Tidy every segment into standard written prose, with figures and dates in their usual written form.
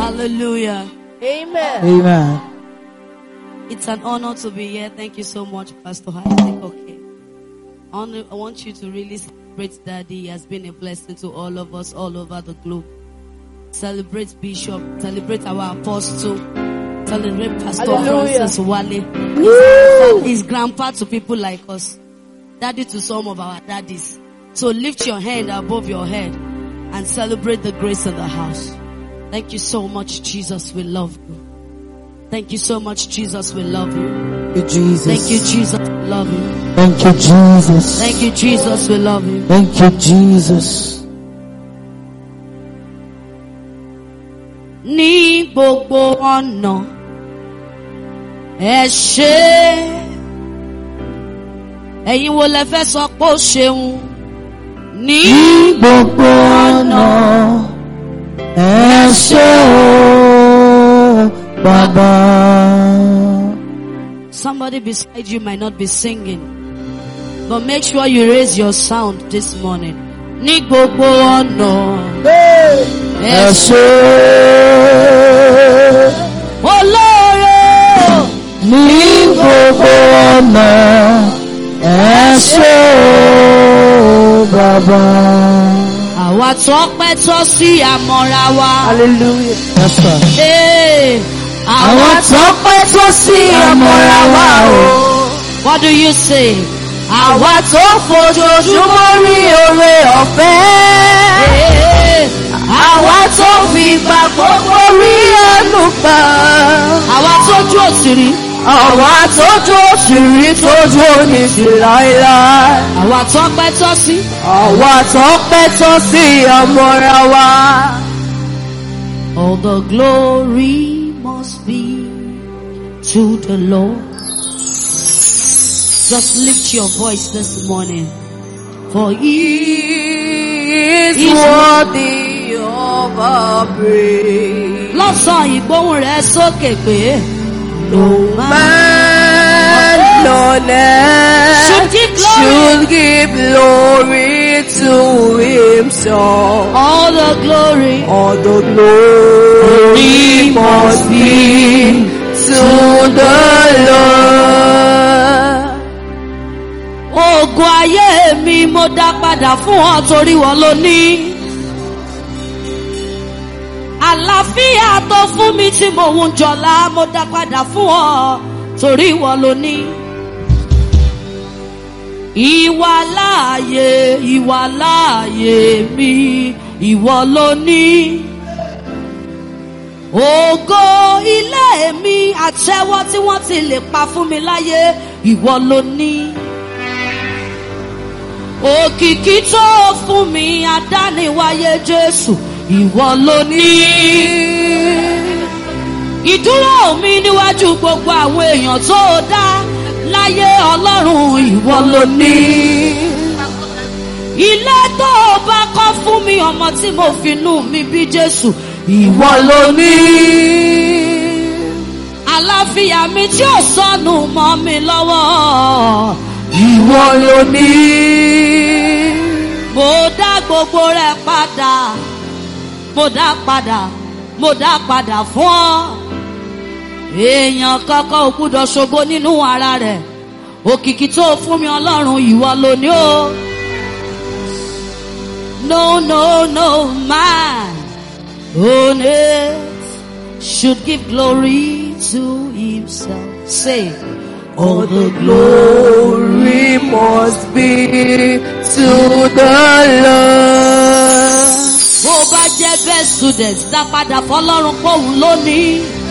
Hallelujah. Amen. Amen. It's an honor to be here. Thank you so much, Pastor Isaac. Okay. I want you to really celebrate Daddy. He has been a blessing to all of us all over the globe. Celebrate Bishop. Celebrate our apostle. Celebrate Pastor Hallelujah. Francis Wale. His grandpa to people like us. Daddy to some of our daddies. So lift your hand above your head and celebrate the grace of the house. Thank you so much, Jesus. We love you. Thank you so much, Jesus. We love you. Thank you, Jesus. Thank you, Jesus. We love you. Thank you, Jesus. Thank you, Jesus. We love you. Thank you, Jesus. Ní gbogbo ọ̀nà ẹ ṣé. Ẹ̀yin wo lẹ fẹ́ sọ pé ó ṣeun? Ní gbogbo ọ̀nà ẹ ṣé o Baba. Somebody beside you might not be singing, but make sure you raise your sound this morning. Ní gbogbo ọ̀nà ẹ ṣé. Olóore Ní gbogbo ọ̀nà ẹ ṣé o Baba. àwa tọ́pẹ́ tọ́ sí àmọ́ra wa. Hallelujah. Yes, sir. Ee, Àwa tọ́pẹ́ tọ́ sí àmọ́ra wa o. What do you say? Àwa tó fojoojúmọ́ rí oore ọ̀fẹ́. Ee, Àwa tó fi ìgbà gbogbo rí ẹnu gbà. àwa tójú òsìrí. Àwa tójú òṣìrí tójú oníṣì láíláí. Àwa tọ́pẹ́ tọ́ sí. Àwa tọ́pẹ́ tọ́ sí àmọ́ra wa. All the glory must be to the Lord. Just lift your voice this morning. For He Is worthy of our praise. lọ́sàn ìgbóhùn rẹ̀ sókè pé No man on earth should give glory to himself. all the glory. All the glory must be to the Lord. Ògo ayé mi mo dá padà fún ọ torí wọ́n ló ní. Àlàáfíà tó fún mi tí mo ń jọlá mo dá padà fún ọ torí wọ́n ló ní. Ìwàláàyè mi ìwọ ló ní. Ògo ilé mi àtẹ́wọ́ tí wọ́n ti lè pa fún mi láyé ìwọ ló ní. Òkìkí tó fún mi adániwáyé Jésù ìwọ ló ní. Ìdúró mi níwájú gbogbo àwọn èèyàn tó dá láyé Ọlọ́run ìwọ ló ní. Ilé tó bá kọ́ fún mi ọmọ tí mo fi inú mi bí Jésù ìwọ ló ní. Àlàáfíà mi tí ò sọnù mọ́ mi lọ́wọ́ Ìwọ ló ní. mo dá gbogbo rẹ̀ padà mo dá padà fún ọ. Èèyàn kankan ò gbúdọ̀ ṣògo nínú ara rẹ̀. Òkìkí tó fún mi Ọlọ́run ìwọ ló ní o. No man on earth should give glory to himself. Say, All the glory must be to the Lord. bó bá jẹ́ best student dá padà fọlọ́run pòun lónìí.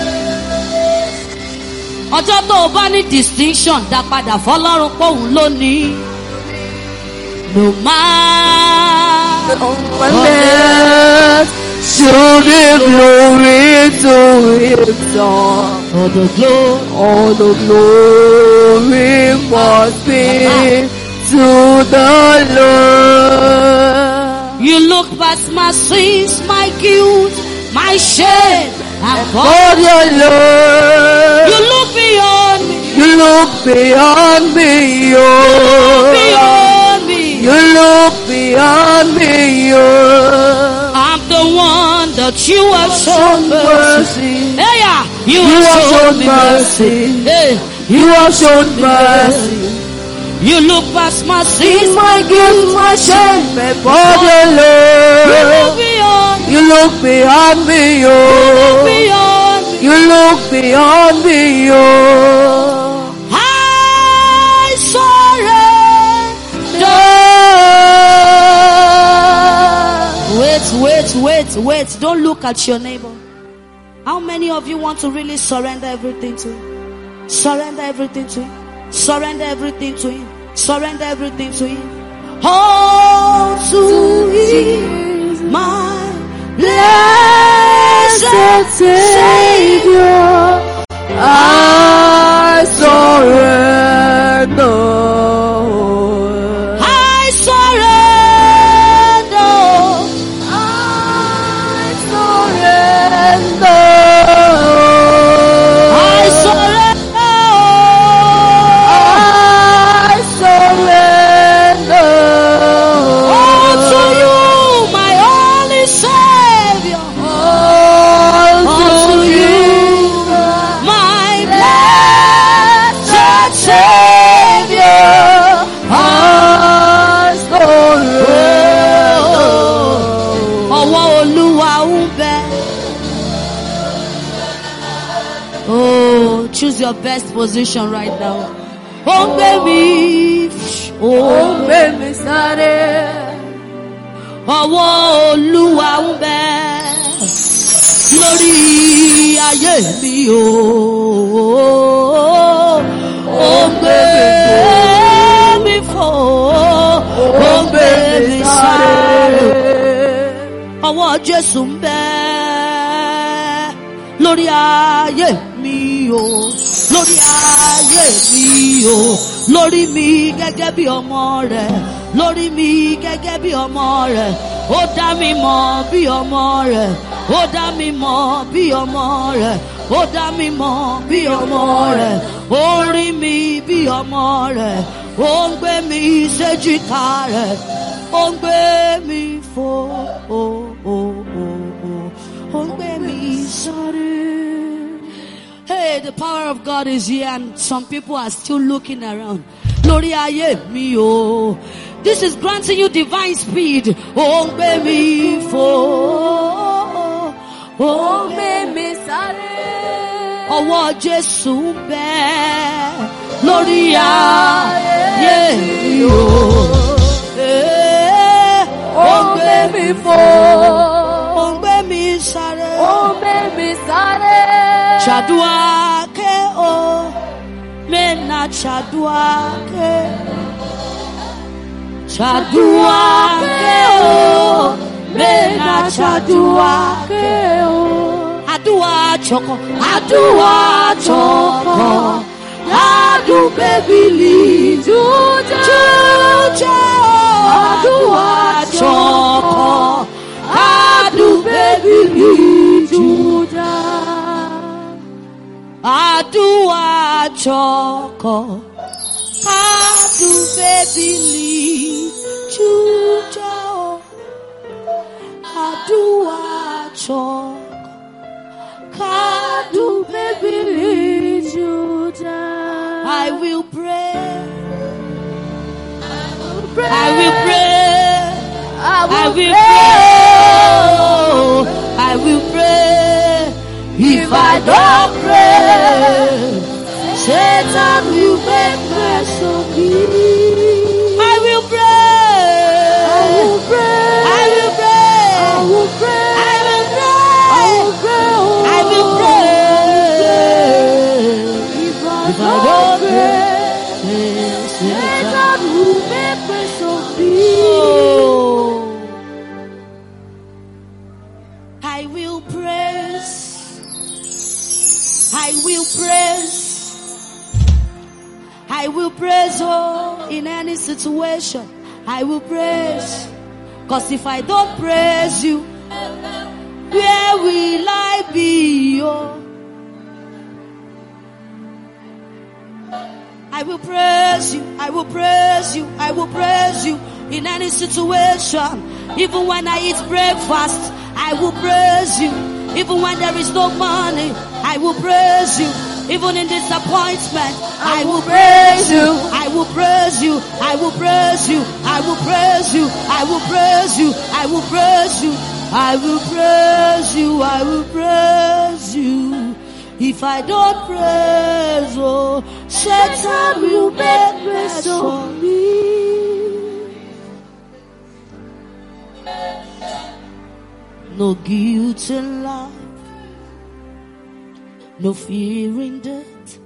Ọjọ́ tó o bá ní distinction dá padà fọlọ́run pòun lónìí. No man On earth should give glory to himself. all the glory. All the glory must be to the Lord. You look past my sins, my guilt, my shame, and For the Lord, you look beyond me, you look beyond me, beyond me. you look beyond me, I'm the one that you have shown mercy. Hey, yeah, you have shown mercy. Hey, you have shown mercy. You look past my sins, my guilt, my shame, my body, Lord. You look beyond. You look beyond me, oh. You look beyond me, oh. I surrender. Wait. Don't look at your neighbor. How many of you want to really surrender everything to him? Surrender everything to him. Surrender everything to him. Surrender everything to him. All to him, my blessed Savior, I surrender. I surrender. All to you, my only Savior. All to you, my blessed Savior. I surrender. Ọwọ́ Olúwa ń bẹ. Oh, choose your best position right now. Ó ń gbé mi. Ó ń gbé mi sáré. Ọwọ́ Olúwa ń bẹ lórí ayé mi o. Ó ń gbé mi fò. Ó ń gbé mi sáré. Ọwọ́ Jésù ń bẹ lórí ayé mi o. Lórí ayé mi o. Lórí mi gẹ́gẹ́ bí ọmọ rẹ̀. Lórí mi gẹ́gẹ́ bí ọmọ rẹ̀. Ó dá mi mọ̀ bí ọmọ rẹ̀. Ó dá mi mọ̀ bí ọmọ rẹ̀. Ó dá mi mọ̀ bí ọmọ rẹ̀. Ó rí mi bí ọmọ rẹ̀. Ó ń gbé mi séjìká rẹ̀. Ó ń gbé mi fò. Ó ń gbé mi sáré. Hey, the power of God is here and some people are still looking around. Lórí ayé mi o. This is granting you divine speed. Ó ń gbé mi fò. Ó ń gbé mi sáré. Ọwọ́ Jésù ń bẹ lórí ayé mi o. Ó ń gbé mi fò. Ó ń gbé mi sáré. Ó ń gbé mi sáré. Chaduake o, mena chaduake. Chaduake o, mena chaduake o. Adua choko, adu bebili juja. Adua choko, adu bebili juja. Adua choko, adu bebili juja. Adua choko, adu bebili juja. I will pray. I will pray. I will pray. I will pray. If I don't pray, Satan will make mess of me. I will pray. I will pray. I will pray. I will pray. I will pray. I will pray. If I don't pray, Satan will make mess of me. I will praise. I will praise. I will praise, oh, in any situation. I will praise. 'Cause if I don't praise you, where will I be, oh? I will praise you. I will praise you. I will praise you in any situation. Even when I eat breakfast, I I will praise you. Even when there is no money, I will praise you. Even in disappointment, I will praise you. I will praise you. I will praise you. I will praise you. I will praise you. I will praise you. I will praise you. I will praise you. If I don't praise, oh, Satan will make praise for me. No guilt in life, no fear in death.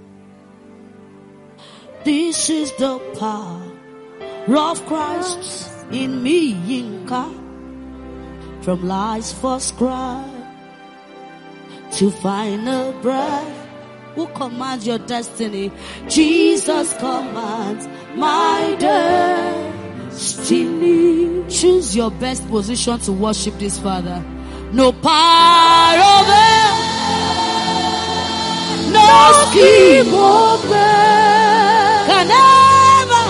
This is the power of Christ in me, Yinka. From life's first cry to final breath. Who commands your destiny? Jesus commands my destiny. Choose your best position to worship this Father. No power over, no scheme over, can ever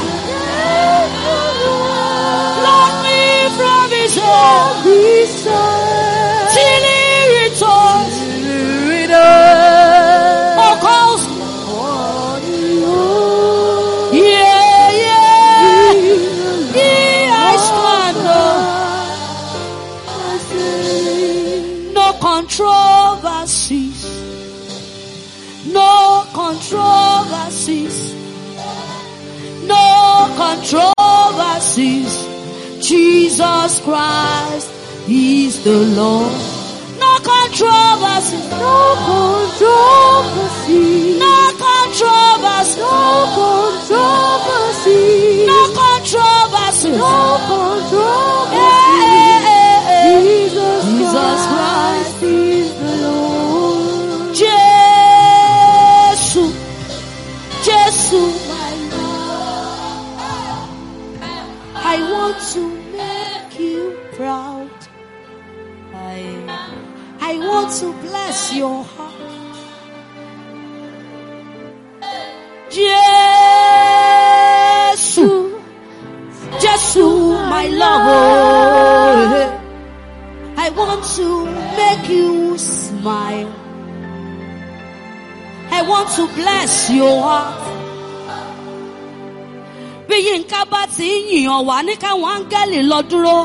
lock me from His hand till He returns. Or calls, I stand. No controversies. No controversies. No controversies. Jesus Christ is the Lord. No controversies. No controversies. No controversies. No controversies. No controversies. No controversies. Jesus Christ is the Lord. Jesus, my Lord. I want to make you proud. I want to bless your heart. Jesus, my Lord. I want to make you smile. I want to bless your heart. Bí Yínká bá ti yìnyàn wá ní káwọn áńgẹ́lì lọ dúró.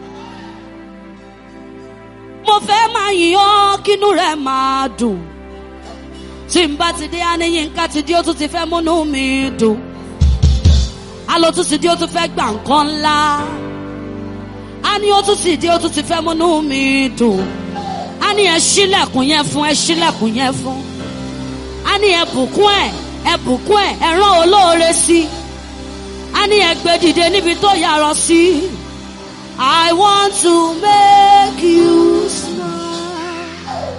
Mo fẹ́ máa yìnyàn kínú rẹ̀ máa dùn. Tí n bá ti dé á ní Yínká ti dé ó tún ti fẹ́ múnú mi dùn. Á ló tún ti dé ó tún fẹ́ gbà nǹkan ńlá. Á ní ó tún ti dé ó tún ti fẹ́ múnú mi dùn. Á ní ẹ ṣílẹ̀kùn yẹn fún, ẹ ṣílẹ̀kùn yẹn fún. Á ní ẹ bùkún ẹ rán olóore sí. Á ní ẹ gbé dìde níbi tó yàrá sí. I want to make you smile.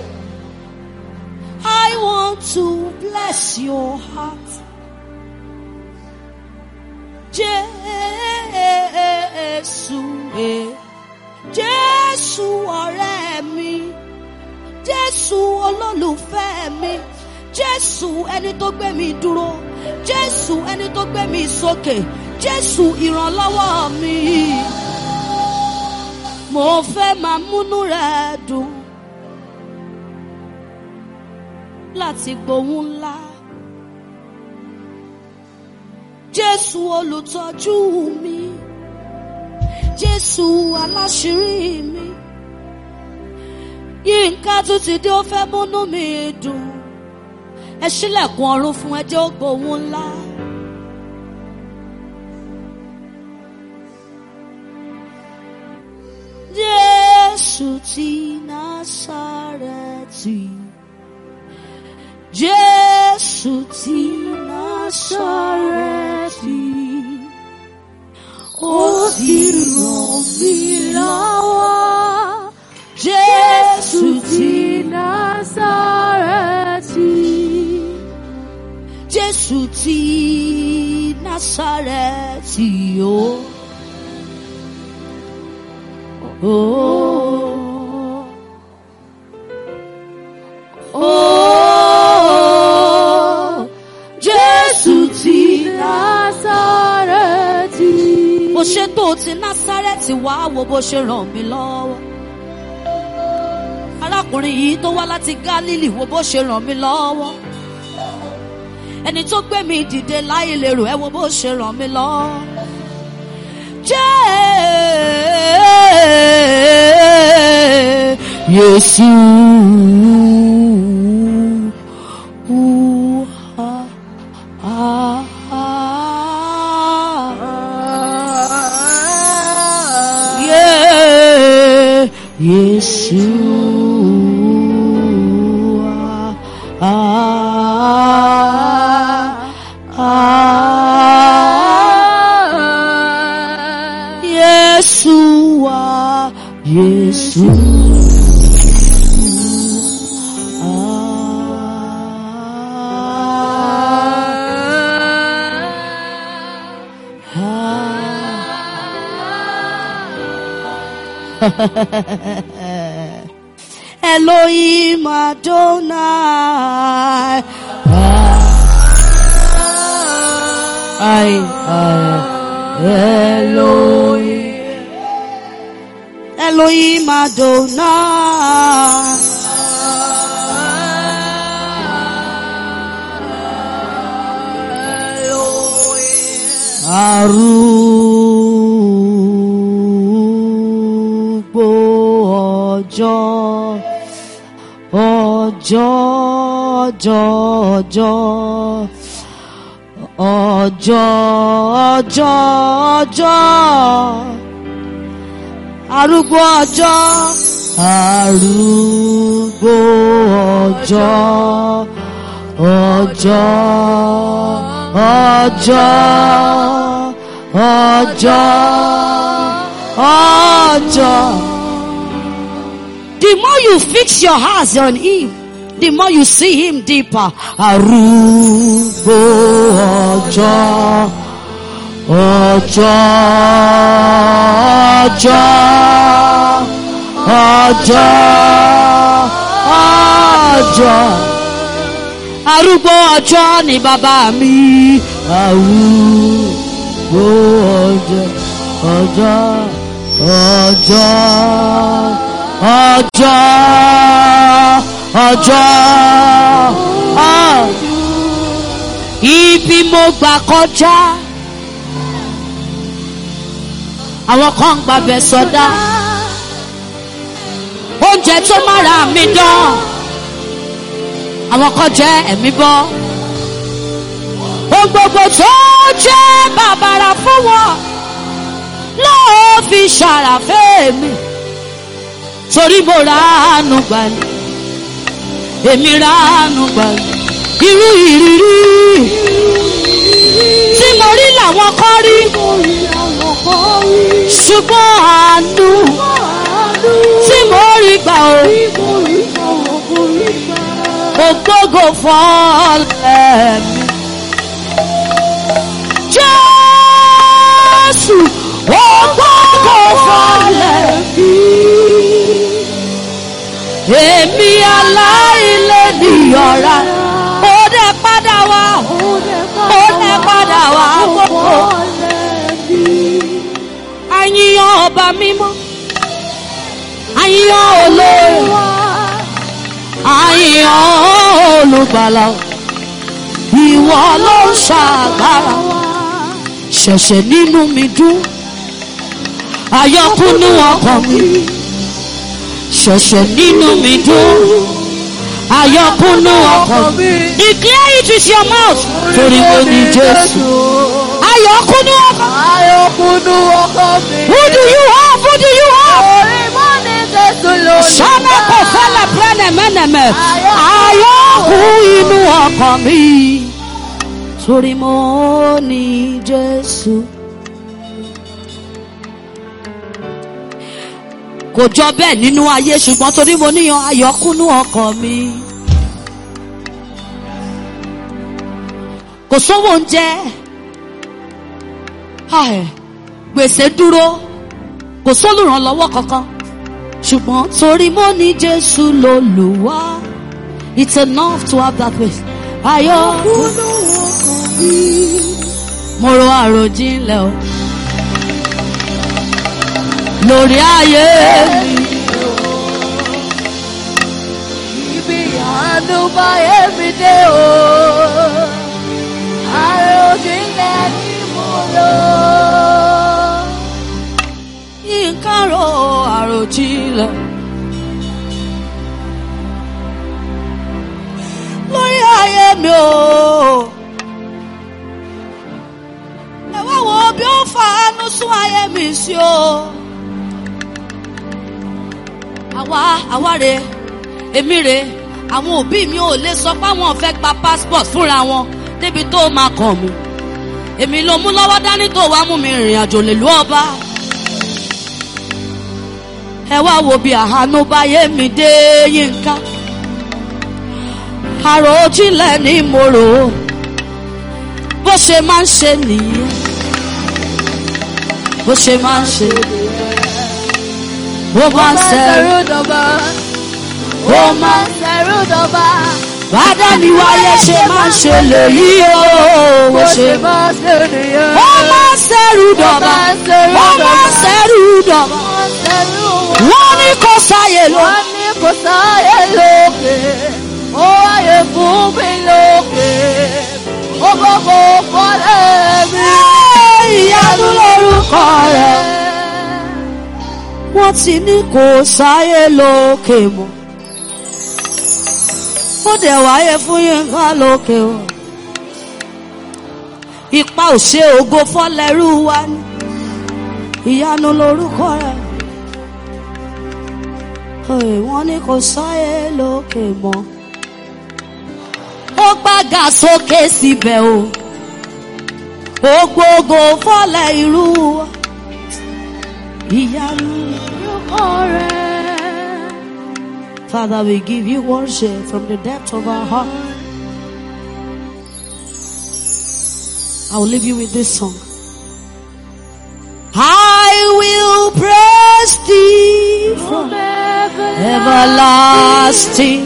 I want to bless your heart. Jésù ọ̀rẹ́ mi. Jésù olólùfẹ́ mi. Jésù ẹni tó gbé mi dúró. Jésù ẹni tó gbé mi sókè. Jésù ìrànlọ́wọ́ mi. Mo fẹ́ máa múnú rẹ̀ dùn. Láti gbóhùn ńlá. Jésù olùtọ́jú mi. Jésù aláṣírí mi. Yínká tún ti dé ó fẹ́ múnú mi dùn. Ẹ ṣílẹ̀kùn ọ̀run fún ẹ jẹ́ ó gbóhùn ńlá. Jésù ti Násárẹ́tì. Jésù ti Násárẹ́tì. Ó ti ràn mí lọ́wọ́. Jésù ti Násárẹ́tì. Jésù ti Násárẹ́tì o. Oh, oh, Jésù ti Násárẹ́tì. Bó ṣe tó ti Násárẹ́tì wá wo bó ṣe ràn mí lọ́wọ́. arákùnrin yìí tó wá láti Gálílì, wo bó ṣe ràn mí lọ́wọ́. Ẹni tó gbé mi dìde láì lérò, ẹ wo bó ṣe ràn mí lọ́wọ́. Jésù. Elohim Adonai. Elohim Adonai. Arúgbó ọjọ́. Arúgbó ọjọ́. The more you fix your eyes on him, the more you see him deeper. Arúgbó ọjọ́. Arúgbó ọjọ́ ni bàbá mi. Arúgbó ọjọ́. Ibi mo gbà kọjá, àwọn kan gbàbẹ̀ sọdá. Oúnjẹ tó mára mi dán, àwọn kan jẹ ẹ̀mí bọ́. Ohun gbogbo tó jẹ́ bàbàrà fún wọn ló fi ṣàràfẹ́ mi. Torí mo ránu gbà ní, èmi ránu gbà ní. Irú ìrírí tí mo rí làwọn kan rí, ṣùgbọ́n àánú tí mo rí gbà ó, ògbógo fọ́lẹ̀ mi. Jésù ògbógo fọ́lẹ̀ mi. Èmi aláìlénìyàn rà, ó dẹ̀ padà wá, gbogbo. Àyìnyàn ọba mímọ́, àyìnyàn olóore, àyìnyàn olùgbàlà, ìwọ ló ń ṣàgbára. Ṣẹ̀ṣẹ̀ nínú mi dùn, àyọkúnú ọkàn mi. Ṣẹ̀ṣẹ̀ nínú mi dùn, àyọkúnú ọkàn mi. Declare it with your mouth. Torí mo ní Jésù. Àyọkúnú ọkàn. Who do you have? Who do you have? Torí mo ní Jésù lónìí. Ṣáná kò fẹ́lẹ̀ pẹ́lẹ̀ mẹ́nẹ̀mẹ́. Àyọkú inú ọkàn mi. Torí mo ní Jésù. Kò jọ bẹ́ẹ̀ nínú ayé, ṣùgbọ́n torí mo níyan àyọkúnú ọkàn mi. Kò sówó oúnjẹ, gbèsè dúró, kò sólùrànlọ́wọ́ kankan, ṣùgbọ́n torí mo ní Jésù lolúwa. It's enough to have that way. Àyọkúnú ọkàn mi. Mo ro àròjinlẹ̀ o lórí ayé mi. àánú báyé mi dé o. Àròjinlẹ̀ ni mo lò. Nǹkan ro àròjinlẹ̀ lórí ayé mi o. Ẹ wá wo bí ó fàánú sún ayé mi sí o. Àwa rè èmi rè àwọn òbí mi ò lè sọ pé àwọn fẹ́ gba passport fúnra wọn débi tó máa kàn mí. Èmi ló mú lọ́wọ́ dání tó wá mú mi rìnrìn àjò lèlú ọba. Ẹ wá wo bí àánú báyé mi dé Yínká. Àròjinlẹ̀ ni mo rò ó. Bó ṣe máa ń ṣe nìyẹn. Bó ṣe máa ń ṣe nìyẹn. Ó máa ń ṣẹrú dọ̀bà. Ó máa ń ṣẹrú dọ̀bà. Bàdá ni wáyé ṣe máa ń ṣe lèyí o. Bó ṣe máa ń ṣe nìyẹn. Ó máa ń ṣẹrú dọ̀bà. Ó máa ń ṣẹrú dọ̀bà. Wọ́n ní kò sáyé lókè. Wọ́n ní kò sáyé lókè. Ó wáyé fún mi lókè. Ó gbogbo fọ́lẹ́ mi. Ìyanu lórúkọ rẹ̀. Wọ́n ti ní kò sáyé lókè mọ́. Ó dẹ̀ wáyé fún Yínká lókè o. Ipa ò ṣe ògo fọ́lẹ́rú wa ní. Ìyanu lórúkọ rẹ̀. Wọ́n ní kò sáyé lókè mọ́. Ó gbága sókè síbẹ̀ o. Ògbógo fọ́lẹ̀ irú wa. Ìyanu lórúkọ rẹ̀. Father, we give you worship from the depth of our heart. I will leave you with this song. I will praise thee from everlasting,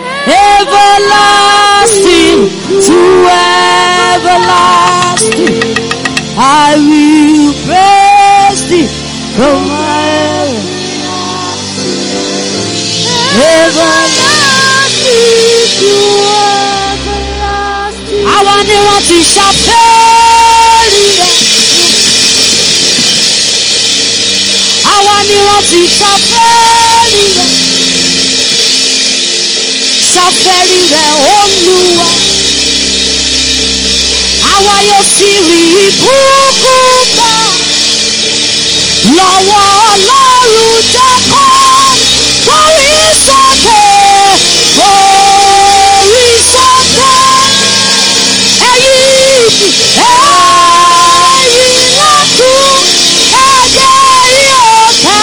everlasting to everlasting. I will praise thee from everlasting to everlasting. Àwa ni wọ́n ti ṣàfẹ́rí rẹ̀. Àwa ni wọ́n ti ṣàfẹ́rí rẹ̀. Ṣàfẹ́rí rẹ̀ Olúwa. Àwa yóò sì rí ìbùkún gbà lọ́wọ́ Ọlọ́run Jákọ́bù. Orí sókè, orí sókè. Ẹ̀yin lọ́tún, ẹ̀jẹ̀ yóò ká.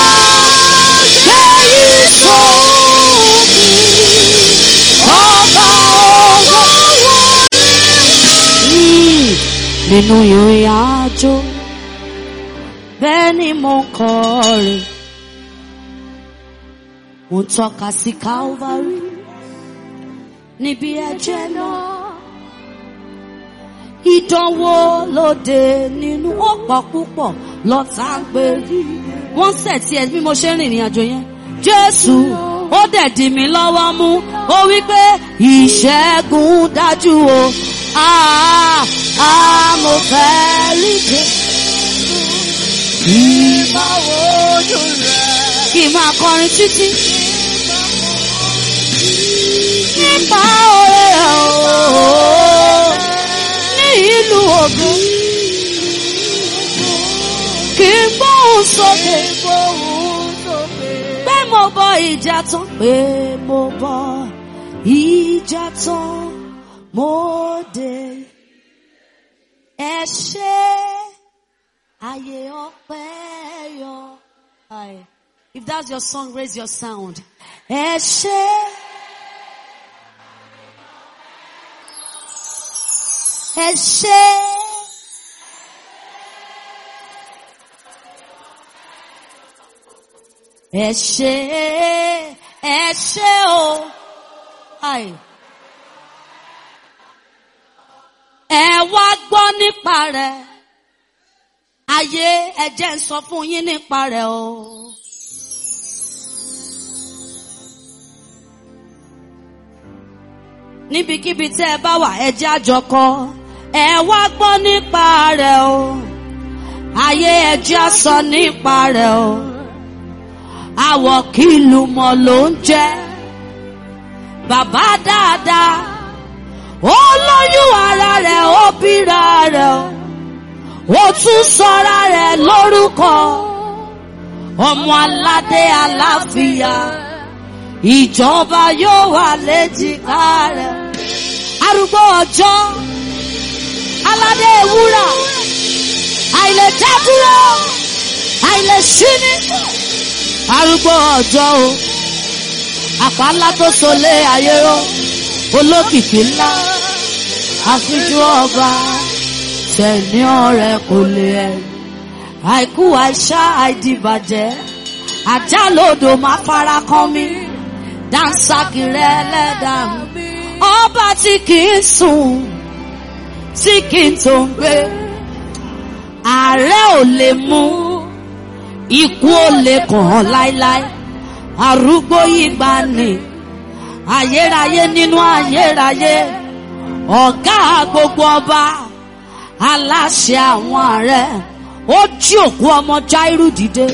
Ẹ̀yin sókè, ọba ògo wọlé. Nínú ìrìn àjò, bẹ́ẹ̀ ni mo ń kọrin. Mo ń tọ́ka sí Calvary níbi ẹ̀jẹ̀ náà. Ìdánwò lóde nínú ọ̀pọ̀ púpọ̀ lọ́tà ń pè. Wọ́n sẹ̀ tí ẹ bí mo ṣe ń rìnrìn àjò yẹn. Jésù ó dẹ̀ dì mí lọ́wọ́ mú. Ó wí pé ìṣẹ́gun dájú o. Mo fẹ́ rí Jésù. Ìbáwo ojú rẹ̀. Kì í máa kọrin títí. Nípa oore rẹ̀ ní ìlú Ògùn. Kì í gbóhùn sókè. Pé mo bọ ìjà tán. Pé mo bọ ìjà tán. Mo dé. Ẹ ṣé ayé ọpẹ́ yọ. If that's your song, raise your sound. Ẹ ṣé. Ẹ ṣé. Ẹ ṣé. Ẹ ṣé o. Ẹ wá gbọ́ nípa rẹ̀. Ayé ẹ jẹ́ n sọ fún yín nípa rẹ̀ o. níbikíbi tẹ́ ẹ bá wà ẹ jẹ́ àjọkọ. Ẹ wá gbọ́ nípa rẹ̀ o. Ayé ẹ jẹ́ sọ nípa rẹ̀ o. Àwọ̀ kìlù mọ̀ ló ń jẹ́. Bàbá dáadáa. Ó lóyún ara rẹ̀ ó bíra rẹ̀ o. Ó tún sọra rẹ̀ lórúkọ. Ọmọ aládé àlàáfíà. Ìjọba yóò wà léjìká rẹ̀. Arúgbó ọjọ́. Aládé ewúrà. Àìlè dádúró. Àìlè ṣíní. Arúgbó ọjọ́ o. Àpá ńlá tó solé ayé ró. Olókìkí ńlá. Àfijú ọba. Tẹ̀ní ọ̀rẹ́ kò lè ẹ̀. Àìkú àìṣá àìdìbàjẹ́. Àjálòdò máa fara kan mi. Dànsákì rẹ̀ ẹlẹ́dàá mi. Ọba tí kìí sùn. Tí kìí tó ń gbé. Ààrẹ ò lè mú. Ikú ò lè kàn án láíláí. Arúgbó ìgbà ni. Ayérayé nínú ayérayé. Ọ̀gá gbogbo ọba. Aláṣẹ àwọn ààrẹ. Ó jí òkú ọmọ Jáírù dìde.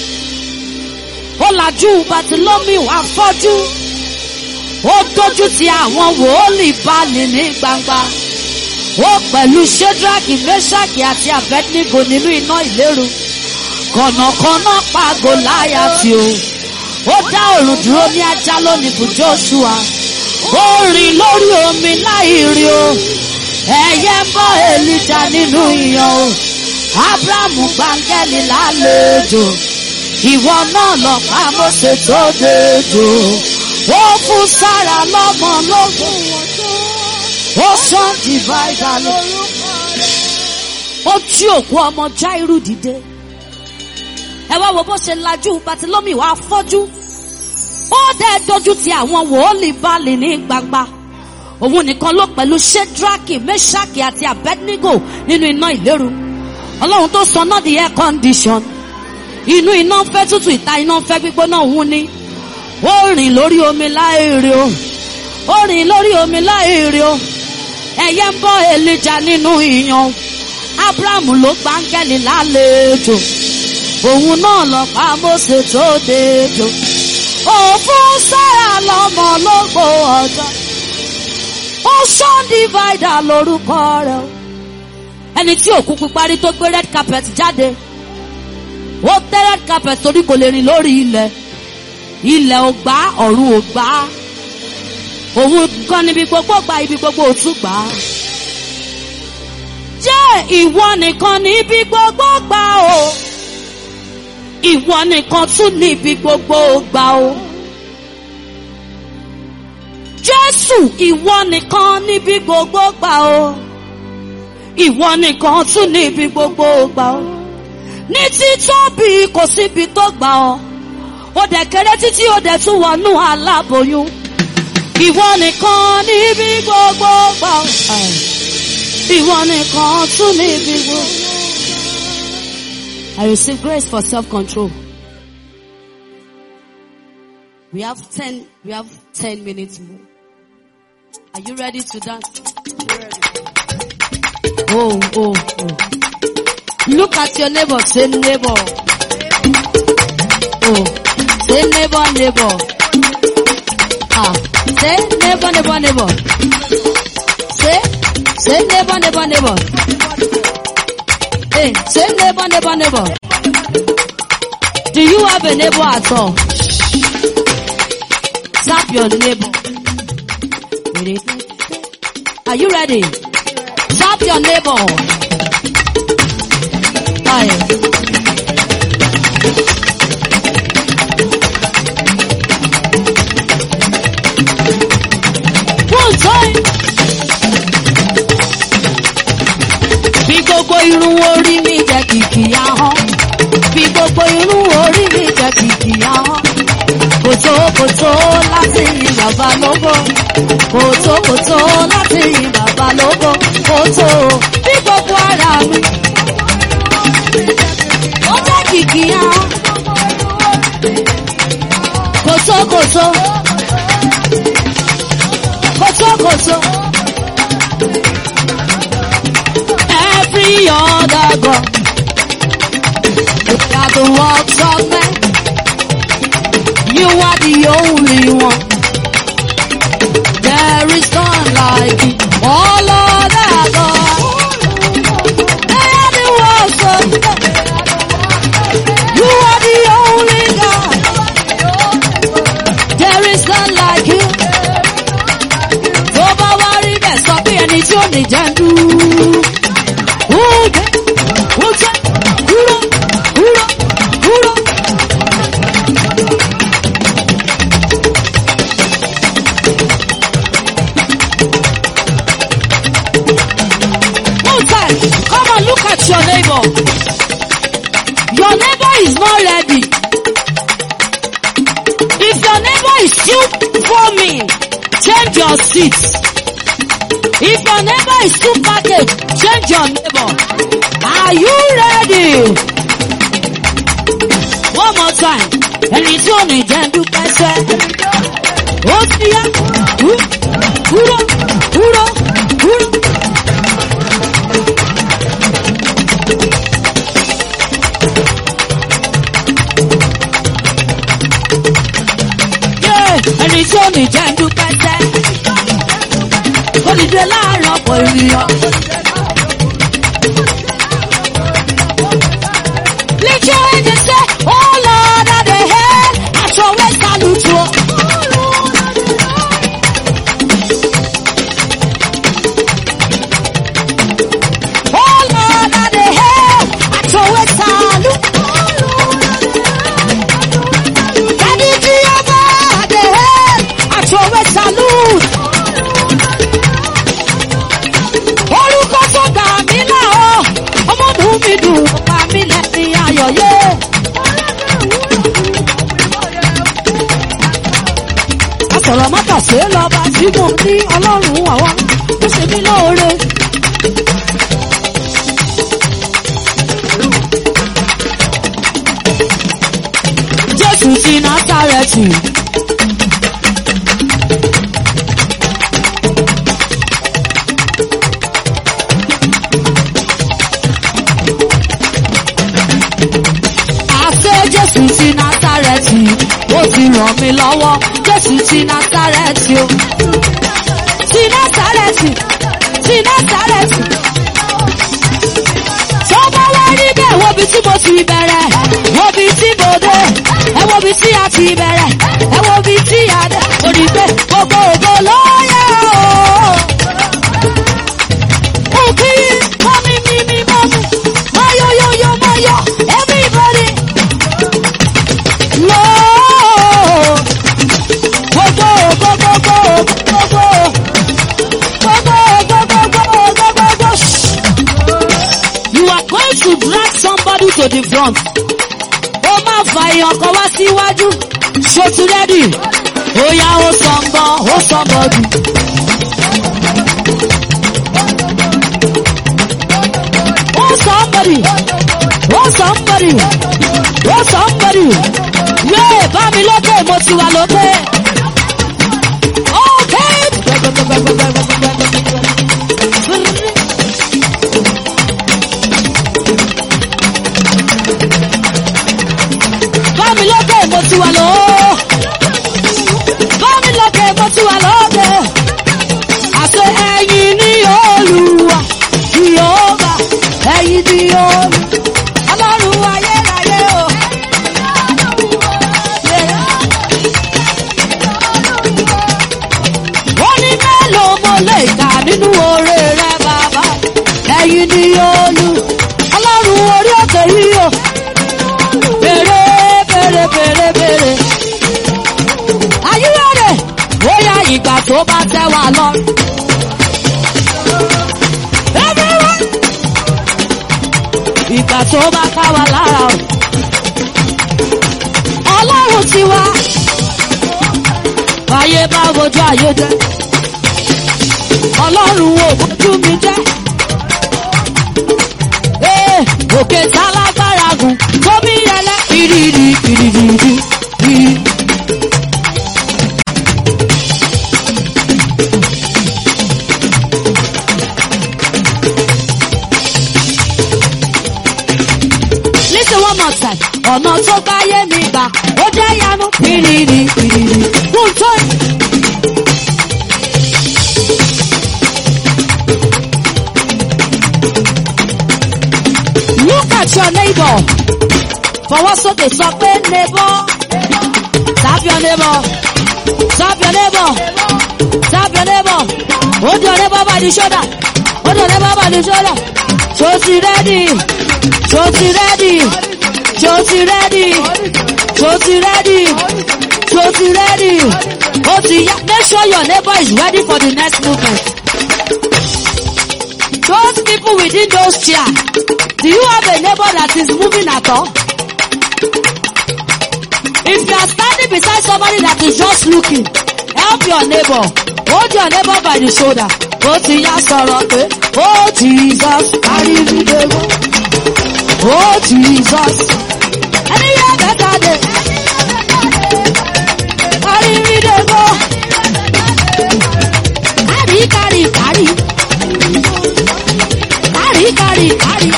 Ó lajú Bátílómì afọ́jú. Ó dójú ti àwọn wòólì Báálì ní gbangba. Ó pẹ̀lú Ṣédrákì, Méṣákì àti Abẹ́dínígò nínú iná ìléru. Kọ̀nàkọ̀nà pa Gòláyátì o. Ó dá òrùn dúró ní Ajálónì fún Jóṣúà. Ó rìn lórí omi láì rí o. Ẹyẹ ń bọ́ Èlíjà nínú ìyàn o. Ábúráhámù gbáńgẹ́lì lálejò. Ìwọ náà lọ pa Mósè tó dejò. Ó fún Sárà lọ́mọ lógún. Ó sàn dìváìdà lórúkọ rẹ̀. Ó jí òkú ọmọ Jáírù dìde. Ẹ wá wo bó ṣe lajú Bátílómì wá fọ́jú. Ó dẹ̀ dojú ti àwọn wòólì Báálì ní gbangba. Òun nìkan ló pẹ̀lú Ṣédrákì, Méṣákì àti Abẹ́dínígò nínú iná ìléru. Ọlọ́run tó sọ náà di air condition. Inú iná ń fẹ́ tútù, ìta iná ń fẹ́ gbígbóná òun ni. Ó rìn lórí omi láìrí o. Ó rìn lórí omi láìrí o. Ẹyẹ ń bọ́ Èlíjà nínú ìyàn. Ábúráhámù ló gbáńgẹ́lì lálejò. Òun náà lọ pa Mósè tó dejò. Ó fún Sárà lọ́mọ lógbó ọjọ́. Ó sàn dìváìdà lórúkọ rẹ̀. Ẹni tí òkú píparí tó gbé red carpet jáde. Ó tẹ́ red carpet torí kò lè rìn lórí ilẹ̀. Ilẹ̀ ò gbà, ọ̀run ò gbà. Òun kan níbi gbogbo gba, ibi gbogbo ò tún gbà. Jẹ́ ìwọ nìkan níbi gbogbo gbà o. Ìwọ nìkan tún níbi gbogbo gbà o. Jésù ìwọ nìkan níbi gbogbo gbà o. Ìwọ nìkan tún níbi gbogbo gbà o. Ní títóbi kò síbi tó gbà ọ́. Ó dẹ̀ kéré títí ó dẹ̀ tún wọnú aláboyún. Ìwọ nìkan níbi gbogbo gbà ọ́. Ìwọ nìkan tún níbi gbogbo. I receive grace for self-control. We have 10 minutes more. Are you ready to dance? Oh. Look at your neighbor, say neighbor. Oh, say neighbor. Say neighbor. Say neighbor. Hey, say neighbor. Do you have a neighbor at all? Tap your neighbor. Are you ready? Tap your neighbor. Aye. One time. Bí gbogbo irun orí mi jẹ́ kìkì ahọ́n. Bí gbogbo irun orí mi jẹ́ kìkì ahọ́n. Kòtó láti yin bàbá lógo. Kòtó láti yin bàbá lógo. Kòtó bí gbogbo ara mi. Ó jẹ́ kìkì ahọ́n. Kòtó. ṣàkóso. Every other God, look at the works of men. You are the only one. There is none like you. All other God, they are the works of men. You are the only God. There is none like you. Tó bá wá rí bẹ́ẹ̀ sọ pé ẹni tí ó ní jẹ́ ń dú. Come on, look at your neighbor. Your neighbor is not ready. If your neighbor is still foaming, change your seats. If your neighbor is still packaged, change your neighbor. Are you ready? One more time. Ẹni tí ò ní jẹ́ ń dúpẹ́ sẹ́. Ó ti yá. Kúrò. Ẹni tí ò ní jẹ́ ń dúpẹ́ sẹ́. Ó dìde láàárọ̀ ọ̀pọ̀ ènìyàn. Lift your hands and say, oh Lord, at the head, at your waist, salute you. Oh Lord, at the head, at your waist, salute. Daddy Jehovah, at the head, at your waist, salute. Orúkọ tó gbà mí là ọ́, ọmọ inú mi dùn, ọ̀pá mi lẹ́ni ayọ̀ yé. Asọ̀rọ̀ mọ́tàṣé lọ́ba tí mo ní ọlọ́run àwọn tó ṣe mí lóore. Jésù ti Násárẹ́tì. Jésù ti Násárẹ́tì, ó ti ràn mí lọ́wọ́. Jésù ti Násárẹ́tì o. Ti Násárẹ́tì. Tó bá wá rí bẹ́ẹ̀ wo bí tí mo ti bẹ̀rẹ̀, wo bí tí mo dé, ẹ wo bí tí a ti bẹ̀rẹ̀, ẹ wo bí tí a dé. Orí pé gbogbo ògo ló yẹ o. Òkè mọ́mí, mọ́yọ́yọ́yọ́, everybody. You are going to drag somebody to the front. Ó máa fa èèyàn kan wá síwájú. Ṣòtú rẹ́dì. Ó yá ó sọ̀ngbọ̀n, ó sọ̀ngbọ̀dù. Oh somebody. Yeah, bá mi lókè, mo ti wà lókè. Okay. Bá mi lókè, mo ti wà lókè. Àṣẹ ẹ̀yin ni Olúwa, Jèhófà, ẹ̀yin ni Olúwa. Ọlọ́run ayérayé o. Ó ní mélòó mo lè kà nínú oore rẹ bàbá. Ẹ̀yin ni Olú. Ọlọ́run orí òkè yìí o. Bèrè. Ayúwẹ̀rẹ̀, ó yá ìgbà tó bá tẹ́ wa lọ́rùn. Ìgbà tó bá ká wa lára o. Ọlọ́run ti wá. Ayé bá wojú ayé jẹ́. Ọlọ́run ò bójú mi jẹ́. Òkè tá lágbára gùn tó bí ẹlẹ́ kìrìrì. ọ̀nà tó gbáyé mi gbà, ó jẹ́ yanu pìrìrì pìrìrì. Kúntó. Look at your neighbor. Fọwọ́ sókè sọ pé neighbor. Tap your neighbor. Tap your neighbor. Tap your neighbor. Hold your neighbor by the shoulder. Hold your neighbor by the shoulder. Josie ready. Josie ready. Josie ready. Josie ready. Josie ready. Make sure your neighbor is ready for the next movement. Those people within those chairs, do you have a neighbor that is moving at all? If you are standing beside somebody that is just looking, help your neighbor. Hold your neighbor by the shoulder. Oh Jesus, carry me devil. Oh Jesus, anywhere better day. Carry me devil. Carry, carry, carry. Carry, carry, carry.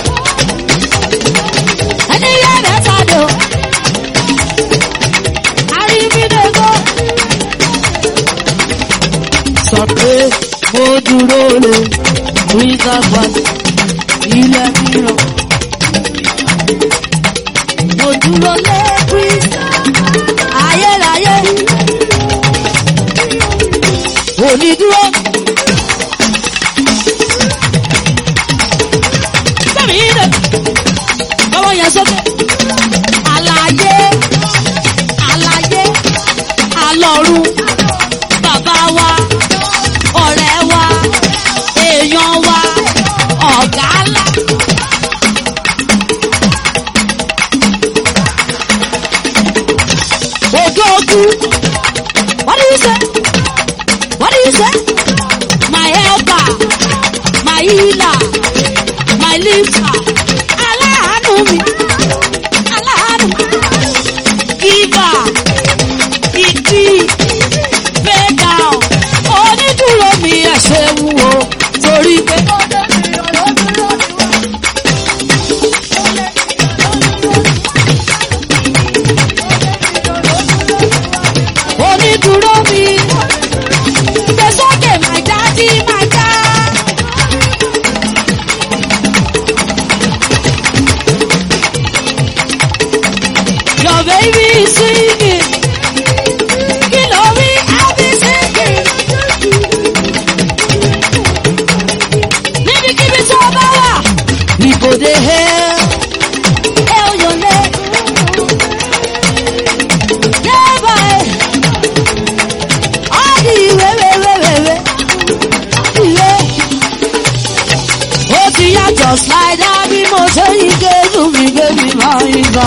Anywhere better day. Carry me devil. Sọ pé mo dúró lé wíńtà pàtó ilẹ̀ mìíràn. Mo dúró lé wíńtà ayérayé. Òní dúró. Sẹ́mi yín dẹ̀. Báwo yẹn sókè? Àlàyé, àlàyé, àlọ́run, bàbá wa. Ọ̀rẹ́ wa, èèyàn wa, ọ̀gá ńlá. Ogogu. What do you say? What do you say? My helper, my healer, my lifter. Aláàánú mi, aláàánú. Giver, ìdí, pay down. Onídùúró mi ẹ ṣeun o, torí pé onídùúró mi gbé sókè my daddy, my dad. Your baby is singing. Kí ló wí? I'll be singing. Níbikíbi tó bá wà, ìbò dey hail your name. Yẹ́bà ẹ̀, ọ́dì wéwéwéwéwé, ìwé. Ó ti yá just like that bí mo ṣe yí Jésù mi gbé mi máa ń gbà.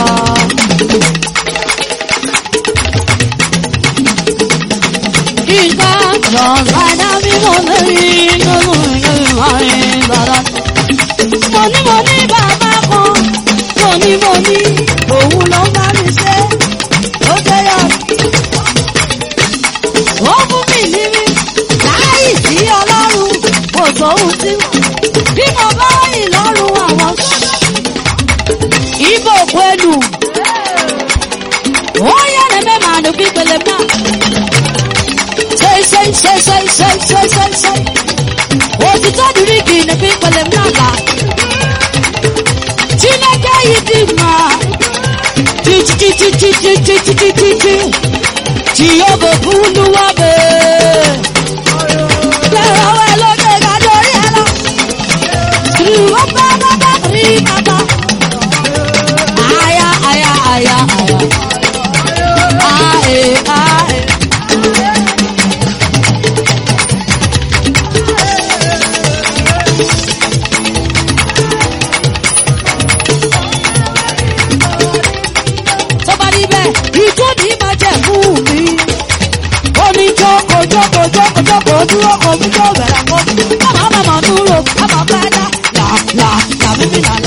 Ìgbà just like that bí mo ṣe yí Jésù mi gbé mi máa ń gbà. Mo ní bàbá kan, mo ní, òun ló bá mi ṣe, ó jẹ́ yọ. Ó fún mi níbi, láì sí Ọlọ́run, kò sóhun tí bí mo bá ìlọ́run àwọn Igbo kwenu. Ó yẹ́rẹ̀ mẹ́mà ní pípele náà. Ṣe. Òtítọ́ dìríkì ní pípele náà bá. Chineke yìí dì máa. Tí yóò bò kúlú wá bẹ́ẹ̀. Lẹ́rọ̀ wẹ̀ lóde ká lórí ẹ̀ lọ. Ìwọ́n bá rí bàbá. Aya. Ae. Tó bá rí bẹ́ẹ̀, ìjó ní máa jẹ́ fún mi. Ó ní jókòó, dúró kò mú jó bẹ̀rẹ̀ kó. Bàbá dúró, bàbá fẹ́ dá. Là, mímí là.